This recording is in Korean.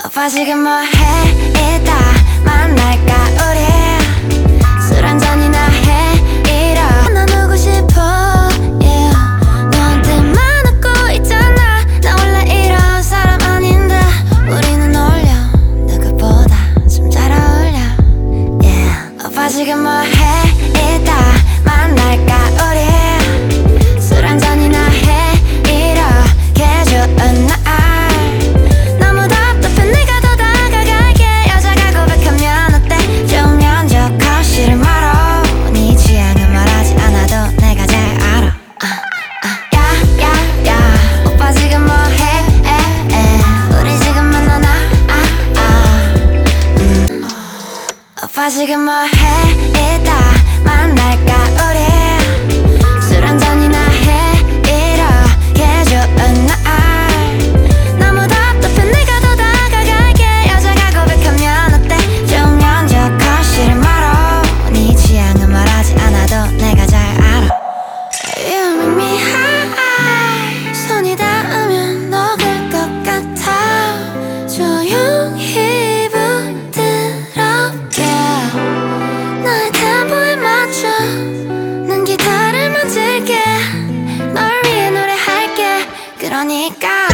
오빠 지금 뭐해? 이따 만날까 우리 술 한잔이나 해 이러 나누고 싶어 yeah. 너한테만 웃고 있잖아. 나 원래 이런 사람 아닌데 우리는 어울려 누구보다 좀 잘 어울려 yeah. 오빠 지금 뭐해? 이따 만날까 우리 술 한잔이나 해 이렇게 좋은 날 오빠 지금 뭐해? 이따 만날까 우리 술 한잔이나 해 이렇게 좋은 날 너무 답답해 내가 더 다가갈게. 여자가 고백하면 어때? 좀 연적할 싫은 말어. 네 취향은 말하지 않아도 내가 잘 알아. You make me high. 손이 닿으면 녹을 것 같아. 조용히 부드럽게 나의 템포에 맞춰 난 기타를 만질게. 널 위해 노래할게. 그러니까